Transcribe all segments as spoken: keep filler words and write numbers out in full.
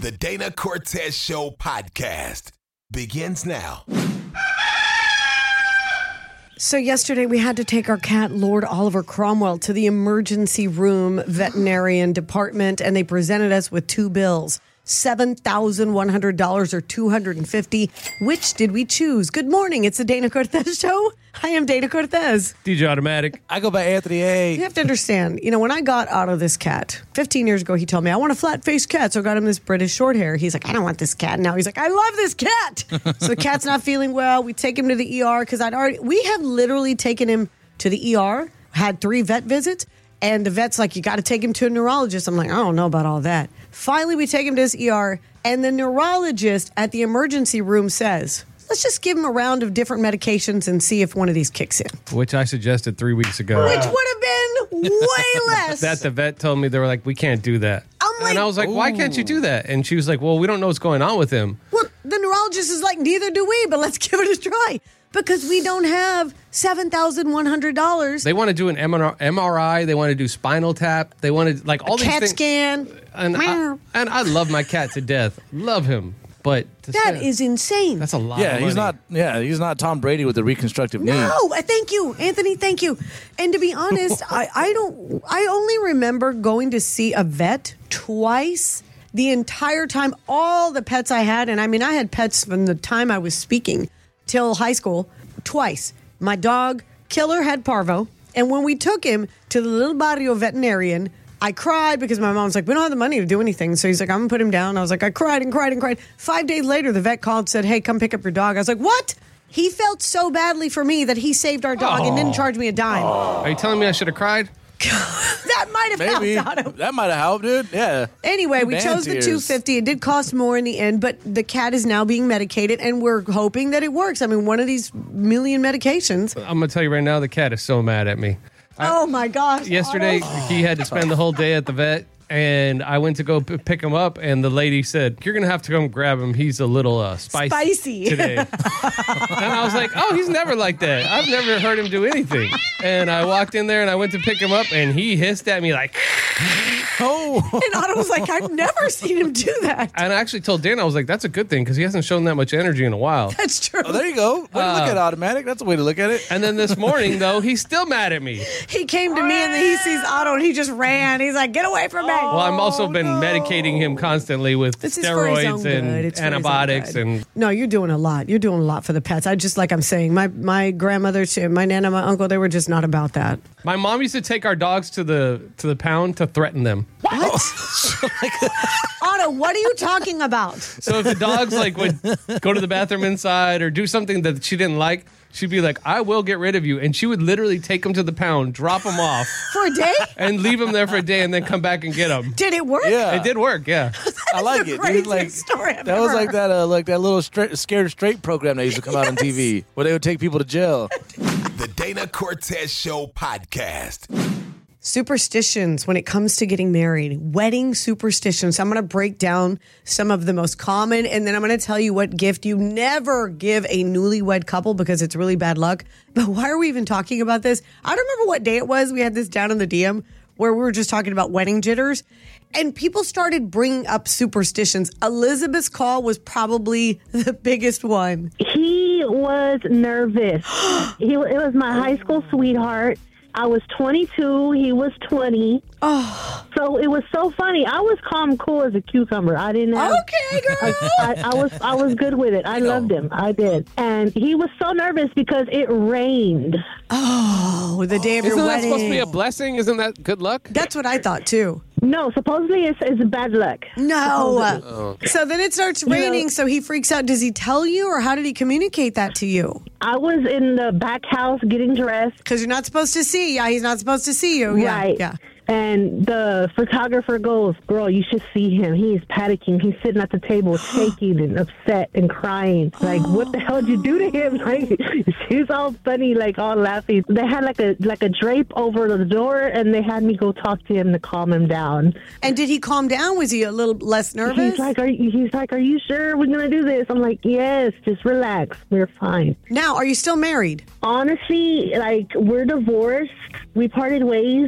The Dana Cortez Show podcast begins now. So yesterday we had to take our cat, Lord Oliver Cromwell, to the emergency room veterinarian department, and they presented us with two bills, seven thousand one hundred dollars or two hundred fifty dollars. Which did we choose? Good morning. It's the Dana Cortez Show. I am Dana Cortez. D J Automatic. I go by Anthony A. You have to understand, you know, when I got Otto this cat, fifteen years ago, he told me, I want a flat-faced cat, so I got him this British short hair. He's like, I don't want this cat. Now he's like, I love this cat. So the cat's not feeling well. We take him to the E R because I'd already, we have literally taken him to the E R, had three vet visits, and the vet's like, you got to take him to a neurologist. I'm like, I don't know about all that. Finally, we take him to his E R, and the neurologist at the emergency room says, let's just give him a round of different medications and see if one of these kicks in. Which I suggested three weeks ago. Which would have been way less. That the vet told me, they were like, we can't do that. I'm like, and I was like, why can't you do that? And she was like, well, we don't know what's going on with him. Well, the neurologist is like, neither do we, but let's give it a try. Because we don't have seven thousand one hundred dollars. They want to do an M R I. They want to do spinal tap. They want to, like, all a these CAT things. scan. And I, and I love my cat to death. Love him. But to That say- is insane. That's a lot Yeah, of money. he's not. Yeah, he's not Tom Brady with the reconstructive knee. No, uh, thank you, Anthony. Thank you. And to be honest, I, I don't. I only remember going to see a vet twice the entire time. All the pets I had, and I mean, I had pets from the time I was speaking till high school. Twice, my dog Killer had parvo, and when we took him to the little barrio veterinarian, I cried because my mom's like, we don't have the money to do anything. So he's like, I'm going to put him down. I was like, I cried and cried and cried. Five days later, the vet called and said, hey, come pick up your dog. I was like, what? He felt so badly for me that he saved our dog and didn't charge me a dime. Are you telling me I should have cried? That might have Maybe helped out. that might have helped, dude. Yeah. Anyway, we Man chose the tears. two hundred fifty dollars. It did cost more in the end, but the cat is now being medicated, and we're hoping that it works. I mean, one of these million medications. I'm going to tell you right now, the cat is so mad at me. Oh, my gosh. Yesterday, Otto. he had to spend the whole day at the vet, and I went to go p- pick him up, and the lady said, you're going to have to come grab him. He's a little uh, spicy, Spicy. today. And I was like, oh, he's never like that. I've never heard him do anything. And I walked in there, and I went to pick him up, and he hissed at me like... Oh. And Otto was like, I've never seen him do that. And I actually told Dan, I was like, that's a good thing, because he hasn't shown that much energy in a while. That's true. Oh, there you go. Way to Uh, look at automatic. That's a way to look at it. And then this morning, though, he's still mad at me. He came to me, and then he sees Otto, and he just ran. He's like, get away from me. Well, I've also been medicating him constantly with This is for his own steroids good. and It's for his own antibiotics. good. And No, you're doing a lot. You're doing a lot for the pets. I just, like I'm saying, my, my grandmother, she- my nana, my uncle, they were just not about that. my mom used to take our dogs to the to the pound to threaten them. What? Otto, what are you talking about? So if the dogs like would go to the bathroom inside or do something that she didn't like, she'd be like, I will get rid of you. And she would literally take them to the pound, drop them off, For a day? and leave them there for a day and then come back and get them. Did it work? Yeah. It did work, yeah. I like the it, dude. craziest Like story I've that was ever like that, uh, like that little straight, scared straight program that used to come out on T V where they would take people to jail. The Dana Cortez Show podcast. Superstitions when it comes to getting married, wedding superstitions. I'm going to break down some of the most common, and then I'm going to tell you what gift you never give a newlywed couple because it's really bad luck. But why are we even talking about this? I don't remember what day it was. We had this down in the D M where we were just talking about wedding jitters, and people started bringing up superstitions. Elizabeth's call was probably the biggest one. He was nervous. he, it was my high school sweetheart. I was twenty-two. He was twenty. Oh, So it was so funny. I was calm, cool as a cucumber. I didn't have. okay, girl. I, I was I was good with it. I loved him. I did. And he was so nervous because it rained. Oh, the day of Isn't your that wedding. supposed to be a blessing? Isn't that good luck? That's what I thought too. No, supposedly it's, it's bad luck. No. So then it starts raining, so he freaks out. Does he tell you, or how did he communicate that to you? I was in the back house getting dressed. Because you're not supposed to see. Yeah, he's not supposed to see you. Yeah, Right. yeah. And the photographer goes, girl, you should see him. He's panicking. He's sitting at the table shaking and upset and crying. Like, what the hell did you do to him? Like, she's all funny, like all laughing. They had like a like a drape over the door, and they had me go talk to him to calm him down. And did he calm down? Was he a little less nervous? He's like, are you, he's like, are you sure we're gonna do this? I'm like, yes, just relax. We're fine. Now, are you still married? Honestly, like, we're divorced. We parted ways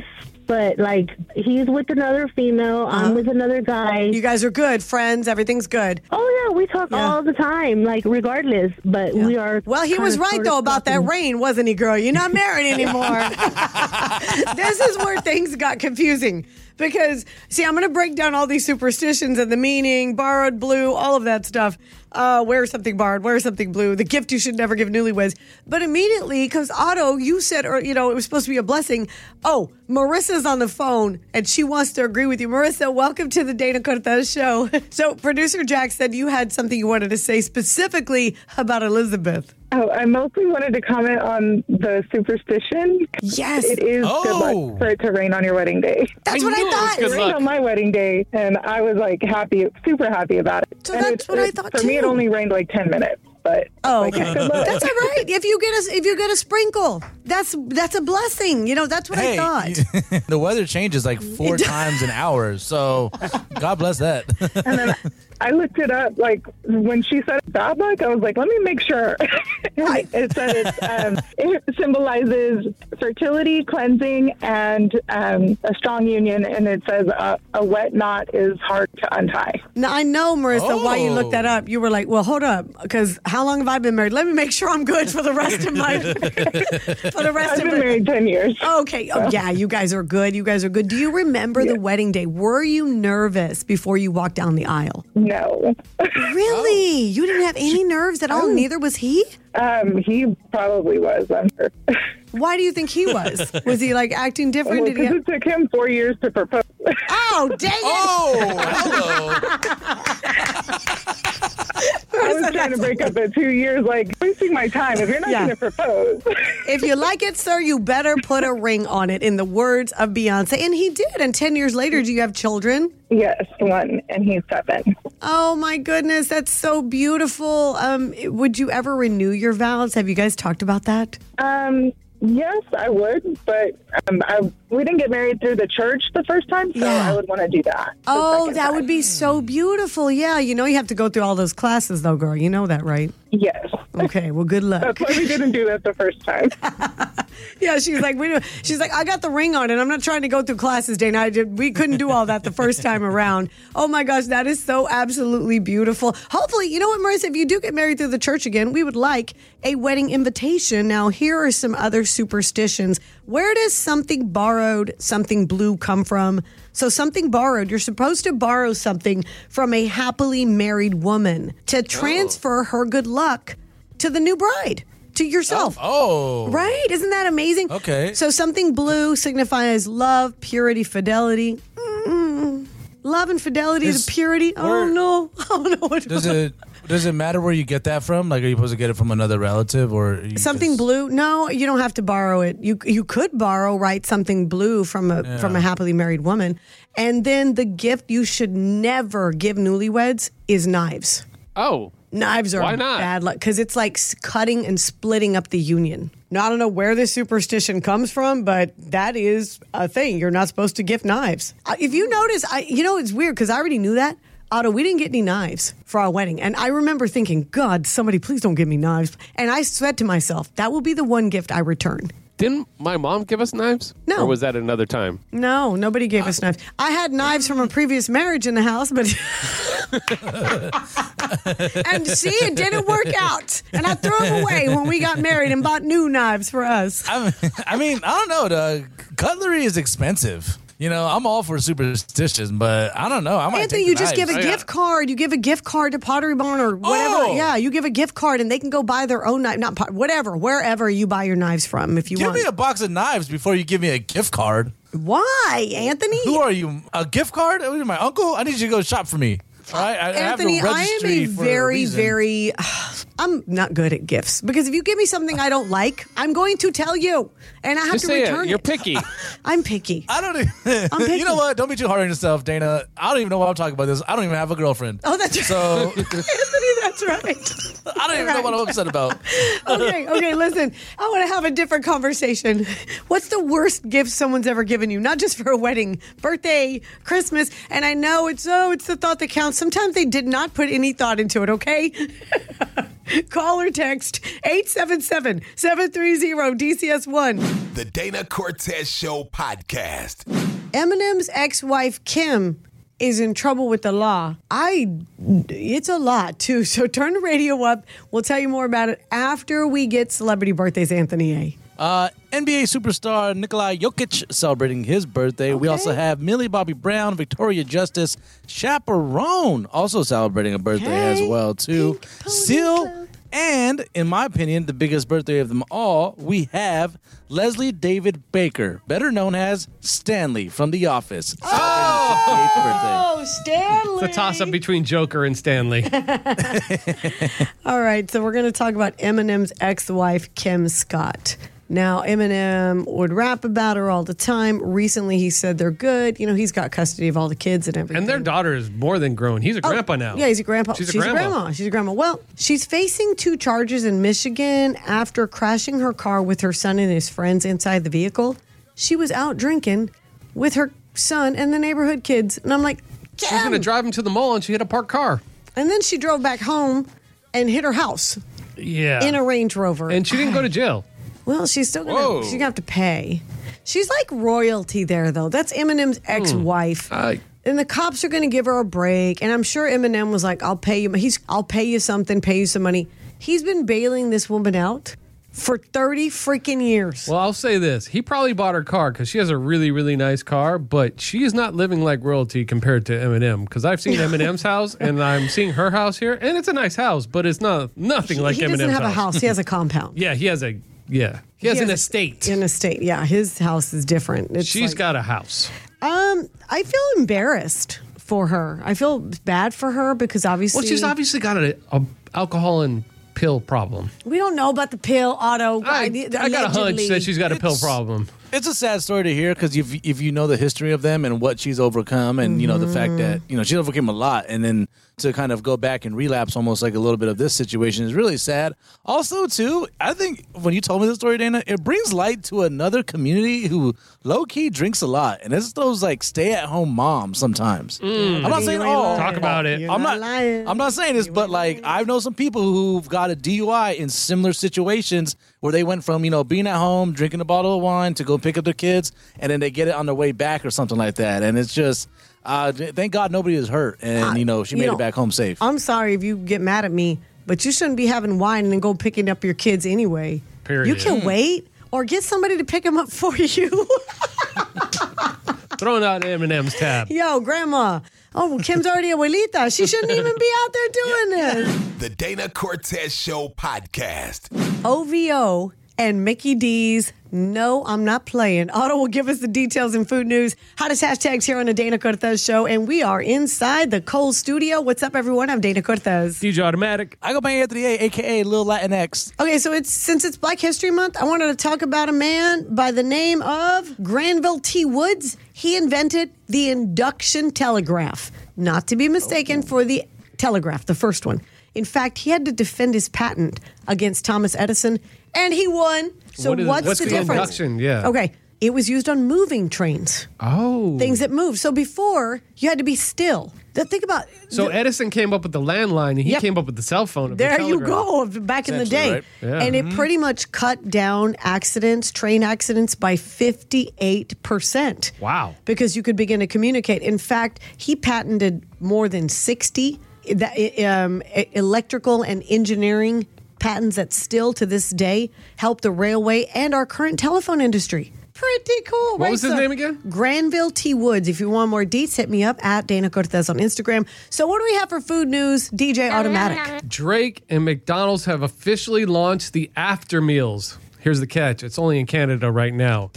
but like he's with another female, Uh-huh. I'm with another guy. You guys are good friends. Everything's good. Oh yeah, we talk Yeah. all the time, like regardless. But we are. Well, he was kinda right, sorta though, about that talking. ring, wasn't he, girl? You're not married anymore. This is where things got confusing. Because, see, I'm going to break down all these superstitions and the meaning, borrowed, blue, all of that stuff. Uh, wear something borrowed, wear something blue, the gift you should never give newlyweds. But immediately, because Otto, you said, or you know, it was supposed to be a blessing. Oh, Marissa's on the phone, and she wants to agree with you. Marissa, welcome to the Dana Cortez show. So, producer Jack said you had something you wanted to say specifically about Elizabeth. Oh, I mostly wanted to comment on the superstition. Yes. It is Oh. good luck for it to rain on your wedding day. That's I what knew I it was thought. It good rained luck. on my wedding day, and I was like happy, super happy about it. So And that's it- what I it- thought, For me, it too. only rained like ten minutes, but Oh, like, okay. good luck. That's all right. If you get a if you get a sprinkle, that's that's a blessing. You know, that's what Hey, I thought. the weather changes like four times an hour, so God bless that. And then I looked it up. Like when she said bad luck, I was like, let me make sure. And it said it's, um, it symbolizes fertility, cleansing, and um, a strong union. And it says uh, a wet knot is hard to untie. Now I know, Marissa, why you looked Oh. that up. You were like, "Well, hold up, because how long have I been married? Let me make sure I'm good for the rest of my for the rest I've of been my." married ten years. Okay. Oh, yeah, you guys are good. You guys are good. Do you remember the wedding day? Were you nervous before you walked down the aisle? No. Really? You didn't have any nerves at all? Neither was he? Um, he probably was, I'm sure. Why do you think he was? Was he like acting different? Did he Because have- it took him four years to propose. Oh, dang it. Oh, hello. I was trying to break up at two years, like, wasting my time if you're not Yeah. going to propose. If you like it, sir, you better put a ring on it, in the words of Beyonce. And he did. And ten years later, do you have children? Yes, one, and he's seven. Oh, my goodness. That's so beautiful. Um, would you ever renew your vows? Have you guys talked about that? Um, yes, I would, but um, I, we didn't get married through the church the first time, so Yeah. I would want to do that. the Oh, second that time. would be so beautiful. Yeah. You know, you have to go through all those classes, though, girl. You know that, right? Yes. Okay. Well, good luck. That's why we didn't do that the first time. Yeah, she's like, we do. She's like, I got the ring on, and I'm not trying to go through classes, Dana. I did. We couldn't do all that the first time around. Oh my gosh, that is so absolutely beautiful. Hopefully, you know what, Marissa, if you do get married through the church again, we would like a wedding invitation. Now, here are some other superstitions. Where does something borrowed, something blue come from? So something borrowed, you're supposed to borrow something from a happily married woman to transfer her good luck to the new bride, to yourself. Oh. Right? Isn't that amazing? Okay. So something blue signifies love, purity, fidelity. Mm. Love and fidelity Is- to purity. Oh where- no. Oh no. What Does it does it matter where you get that from? Like, are you supposed to get it from another relative or you Something just- blue? No, you don't have to borrow it. You you could borrow, right, something blue from a Yeah. from a happily married woman. And then the gift you should never give newlyweds is knives. Oh, Knives are Why not? bad luck because it's like s- cutting and splitting up the union. Now, I don't know where this superstition comes from, but that is a thing. You're not supposed to gift knives. Uh, If you notice, I you know, it's weird because I already knew that. Otto, we didn't get any knives for our wedding. And I remember thinking, God, somebody please don't give me knives. And I said to myself, that will be the one gift I return. didn't my mom give us knives? No. Or was that another time? No, nobody gave us knives. I had knives from a previous marriage in the house, but and see, it didn't work out. And I threw them away when we got married and bought new knives for us. I mean, I mean, I don't know. The cutlery is expensive. You know, I'm all for superstitions, but I don't know. I might Anthony, take you the just give a knives. Oh, yeah. gift card. You give a gift card to Pottery Barn or whatever. Oh. Yeah, you give a gift card and they can go buy their own knife. Not pot, whatever, wherever you buy your knives from if you Give want. me a box of knives before you give me a gift card. Why, Anthony? Who are you? A gift card? Are you my uncle? I need you to go shop for me. All right? I, Anthony, I have a I am registry a for very, reason. very. I'm not good at gifts because if you give me something I don't like, I'm going to tell you, and I have Just to say return it. You're picky. I'm picky. I don't even. picky. You know what? Don't be too hard on yourself, Dana. I don't even know why I'm talking about this. I don't even have a girlfriend. Oh, that's right. So Anthony, that's right. I don't even know what I'm upset about. Okay, okay, listen. I want to have a different conversation. What's the worst gift someone's ever given you? Not just for a wedding, birthday, Christmas. And I know it's, oh, it's the thought that counts. Sometimes they did not put any thought into it, okay? Call or text eight seven seven, seven three zero, D C S one. The Dana Cortez Show podcast. Eminem's ex-wife, Kim, is in trouble with the law. I, it's a lot, too. So turn the radio up. We'll tell you more about it after we get celebrity birthdays, Anthony A. Uh, N B A superstar Nikola Jokic celebrating his birthday. We Okay. also have Millie Bobby Brown, Victoria Justice, Chaperone also celebrating a birthday Hey, as well too. Pink Pony Still, Club. and in my opinion, the biggest birthday of them all, we have Leslie David Baker, better known as Stanley from The Office. celebrating his fifty-eighth birthday. Oh, Stanley. It's a toss-up between Joker and Stanley. All right, so we're going to talk about Eminem's ex-wife, Kim Scott. Now, Eminem would rap about her all the time. Recently, he said they're good. You know, he's got custody of all the kids and everything. And their daughter is more than grown. He's a Oh, grandpa now. Yeah, he's a grandpa. She's a She's grandma. a grandma. She's a grandma. Well, she's facing two charges in Michigan after crashing her car with her son and his friends inside the vehicle. She was out drinking with her son and the neighborhood kids. And I'm like, She was going to Kim! drive him to the mall and she hit a parked car. And then she drove back home and hit her house Yeah. in a Range Rover. and she didn't go to jail. Well, she's still gonna Whoa. she's gonna have to pay. She's like royalty there though. That's Eminem's ex-wife. I- and the cops are gonna give her a break. And I'm sure Eminem was like, I'll pay you he's I'll pay you something, pay you some money. He's been bailing this woman out for thirty freaking years. Well, I'll say this. He probably bought her car because she has a really, really nice car, but she is not living like royalty compared to Eminem. Because I've seen Eminem's house and I'm seeing her house here, and it's a nice house, but it's not nothing like he Eminem's doesn't have house. a house, he has a compound. Yeah, he has a yeah. He has, He an a- estate. An estate, yeah. His house is different. It's She's like- got a house. Um, I feel embarrassed for her. I feel bad for her because obviously Well, she's obviously got a, a alcohol and pill problem. we don't know about the pill, Otto. I, I got a hunch allegedly. that she's got a pill It's- problem. It's a sad story to hear because if if you know the history of them and what she's overcome, and you know the fact that you know she overcame a lot, and then to kind of go back and relapse almost like a little bit of this situation is really sad. Also, too, I think when you told me this story, Dana, it brings light to another community who low key drinks a lot, and it's those like stay at home moms sometimes. I'm not saying You ain't all. lying. Talk about it. You're I'm not not. lying. I'm not saying this, but like I know some people who've got a D U I in similar situations where they went from you know being at home drinking a bottle of wine to go pick up their kids, and then they get it on their way back or something like that, and it's just. Uh, thank God nobody is hurt, and you know she You made know, it back home safe. I'm sorry if you get mad at me, but you shouldn't be having wine and then go picking up your kids anyway. Period. You can wait or get somebody to pick them up for you. Throwing out Eminem's tab. Yo, grandma. Oh, well, Kim's already abuelita. She shouldn't even be out there doing this. The Dana Cortez Show podcast. O V O and Mickey D's No, I'm Not Playing. Otto will give us the details in food news. Hottest hashtags here on the Dana Cortez Show. And we are inside the Kohl's studio. What's up, everyone? I'm Dana Cortez. D J Automatic. I go by Anthony A, aka Lil Latinx. Okay, so it's since it's Black History Month, I wanted to talk about a man by the name of Granville T. Woods. He invented the induction telegraph, not to be mistaken for the telegraph, the first one. In fact, he had to defend his patent against Thomas Edison, and he won. So What is- what's, what's the, the difference? induction? Yeah. Okay, it was used on moving trains, Oh. things that move. So before, you had to be still. Now, think about So Edison came up with the landline and he Yep. came up with the cell phone. Of the There you telegraph. go, back in the Essentially, day. right? Yeah. And it pretty much cut down accidents, train accidents by fifty-eight percent. Wow. Because you could begin to communicate. In fact, he patented more than sixty that, um, e- electrical and engineering patents that still to this day help the railway and our current telephone industry. Pretty cool, What right? was his name again? Granville T. Woods. If you want more deets, hit me up at Dana Cortez on Instagram. So what do we have for food news? D J Automatic. Drake and McDonald's have officially launched the after meals. Here's the catch. It's only in Canada right now.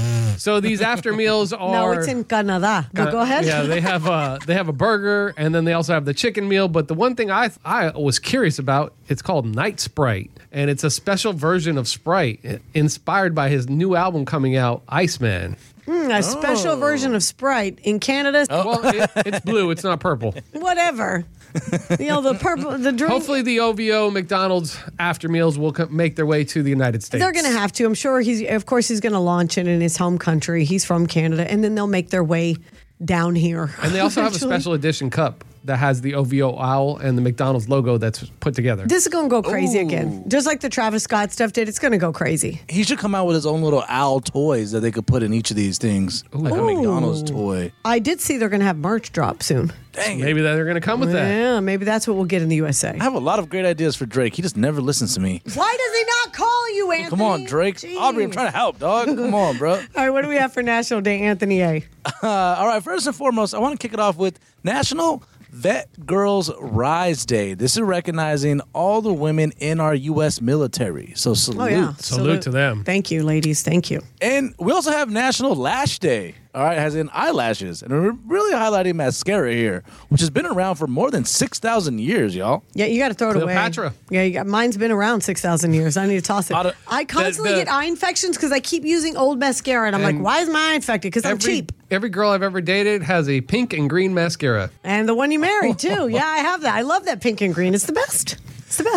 So these after meals are No, it's in Canada. But go ahead. Yeah, they have a they have a burger and then they also have the chicken meal. But the one thing I I was curious about, it's called Night Sprite, and it's a special version of Sprite inspired by his new album coming out, Iceman. Mm, a special version of Sprite in Canada. Well, it, it's blue. It's not purple. Whatever. You know, the purple, the drink. Hopefully, the O V O McDonald's after meals will co- make their way to the United States. They're going to have to. I'm sure he's, of course, he's going to launch it in his home country. He's from Canada. And then they'll make their way down here. And they also have a Eventually. special edition cup that has the O V O owl and the McDonald's logo that's put together. This is going to go crazy Ooh. again. Just like the Travis Scott stuff did, it's going to go crazy. He should come out with his own little owl toys that they could put in each of these things. Like a Ooh. McDonald's toy. I did see they're going to have merch drop soon. Dang it. Maybe that they're going to come with that. Yeah, maybe that's what we'll get in the U S A. I have a lot of great ideas for Drake. He just never listens to me. Why does he not call you, Anthony? Come on, Drake. Jeez. Aubrey, I'm trying to help, dog. Come on, bro. All right, what do we have for National Day, Anthony A? Uh, all right, first and foremost, I want to kick it off with National Vet Girls Rise Day. This is recognizing all the women in our U S military. So salute. Oh, yeah. Salute to them. Thank you, ladies. Thank you. And we also have National Lash Day. All right, as in eyelashes. And we're really highlighting mascara here, which has been around for more than six thousand years, y'all. Yeah, you got to throw it Cleopatra. away. Yeah, you got, mine's been around six thousand years. I need to toss it. Auto- I constantly the- the- get eye infections because I keep using old mascara. And I'm And like, why is my eye infected? Because I'm Every, cheap. every girl I've ever dated has a pink and green mascara. And the one you married, too. Yeah, I have that. I love that pink and green. It's the best. It's the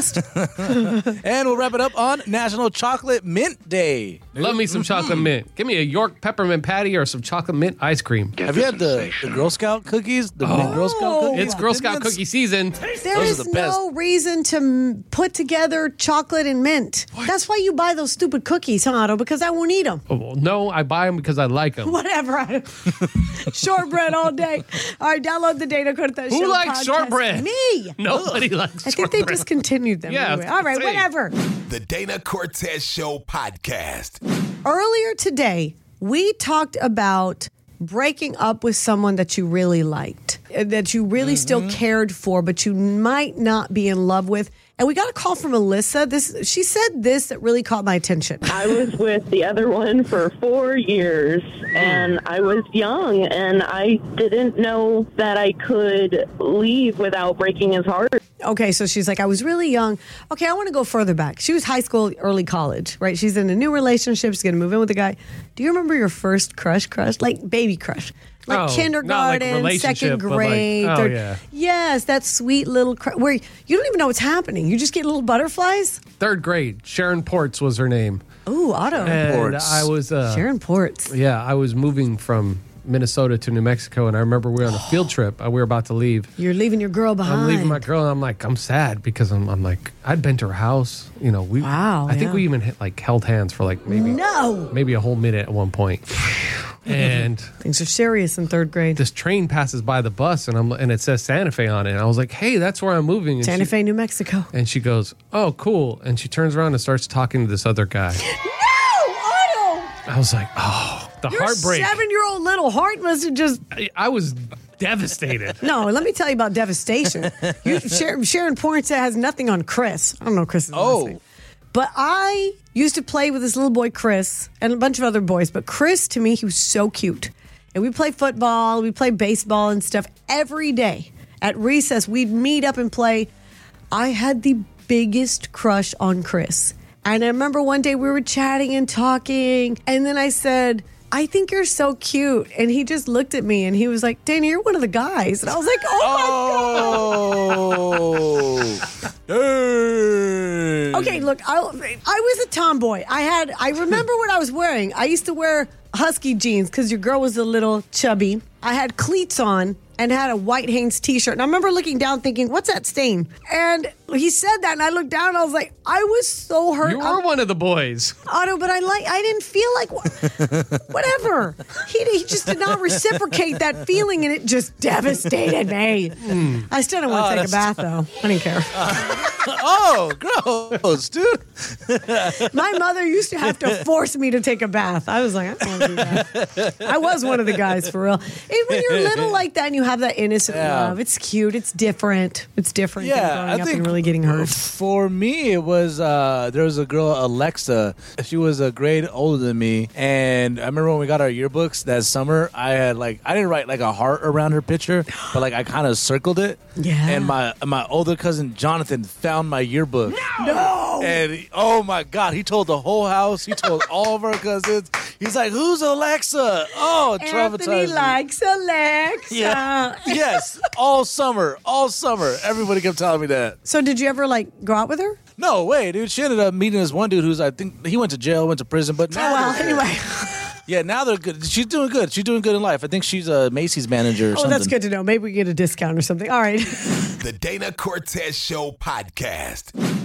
best. And we'll wrap it up on National Chocolate Mint Day. Love me some chocolate mint. Give me a York peppermint patty or some chocolate mint ice cream. Have you had the, the Girl Scout cookies? The mint Girl Scout cookies? It's Girl Scout Mint? cookie season. There Those are is the best. no reason to m- put together chocolate and mint. That's why you buy those stupid cookies, huh, Otto? Because I won't eat them. Oh, well, no, I buy them because I like them. Whatever. I- Shortbread all day. All right, download the Dana Cortez Who Show likes podcast. shortbread? Me. Nobody likes I think they shortbread. discontinued them. Yeah, I was anyway. All right, gonna say. whatever. The Dana Cortez Show podcast. Earlier today, we talked about breaking up with someone that you really liked, uh, that you really Mm-hmm. still cared for, but you might not be in love with. And we got a call from Alyssa. This she said this that really caught my attention. I was with the other one for four years, and I was young, and I didn't know that I could leave without breaking his heart. Okay, so she's like, I was really young. Okay, I want to go further back. She was high school, early college, right? She's in a new relationship. She's going to move in with a guy. Do you remember your first crush, crush? Like baby crush? Like Oh, not like kindergarten, relationship, second but like- grade. oh, third- yeah. Yes, that sweet little crush where you don't even know what's happening. You just get little butterflies. Third grade. Sharon Ports was her name. Ooh, Otto. And Ports. I was uh, Sharon Ports. Yeah, I was moving from Minnesota to New Mexico, and I remember we were on a field trip. Uh, We were about to leave. You're leaving your girl behind. I'm leaving my girl, and I'm like, I'm sad because I'm, I'm like, I'd been to her house. You know, we. Wow, I think yeah. we even hit, like held hands for like maybe No. maybe a whole minute at one point. And Things are serious in third grade. this train passes by the bus, and I'm and it says Santa Fe on it. And I was like, hey, that's where I'm moving. And Santa she, Fe, New Mexico. And she goes, oh, cool. And she turns around and starts talking to this other guy. No, Otto! I was like, oh, the Your heartbreak. seven-year-old little heart must have just... I, I was devastated. No, let me tell you about devastation. You, Sharon, Sharon Ports has nothing on Chris. I don't know Chris's Oh. last name. But I used to play with this little boy, Chris, and a bunch of other boys. But Chris, to me, he was so cute. And we play football, we play baseball and stuff every day. At recess, we'd meet up and play. I had the biggest crush on Chris. And I remember one day we were chatting and talking. And then I said, I think you're so cute. And he just looked at me and he was like, Dana, you're one of the guys. And I was like, oh my God. Oh. Dang. Okay, look, I, I was a tomboy. I had, I remember what I was wearing. I used to wear husky jeans because your girl was a little chubby. I had cleats on and had a white Hanes t-shirt. And I remember looking down thinking, what's that stain? And he said that and I looked down and I was like, I was so hurt. You were I'm- one of the boys. Otto, but I like, I didn't feel like, whatever. He, he just did not reciprocate that feeling and it just devastated me. I still didn't want to Oh, take a bath though. I didn't care. Oh, gross, dude. My mother used to have to force me to take a bath. I was like, I don't want to do that. I was one of the guys for real. And when you're little like that and you have that innocent Yeah. love, it's cute. It's different. It's different Yeah, than I growing up think and really getting hurt. For me, it was uh, there was a girl, Alexa. She was a grade older than me, and I remember when we got our yearbooks that summer. I had like I didn't write like a heart around her picture, but like I kind of circled it. Yeah. And my my older cousin Jonathan found my yearbook. No! And he- oh my God, he told the whole house. He told all of our cousins. He's like, "Who's Alexa?" Oh, Anthony traumatized. me. likes Alexa. Yeah. Yes. All summer. All summer. Everybody kept telling me that. So did you ever like go out with her? No way, dude. She ended up meeting this one dude who's, I think, he went to jail, went to prison, but Oh, now. well, anyway. Yeah, now they're good. She's doing good. She's doing good in life. I think she's a Macy's manager or Oh, something. that's good to know. Maybe we get a discount or something. All right. The Dana Cortez Show podcast.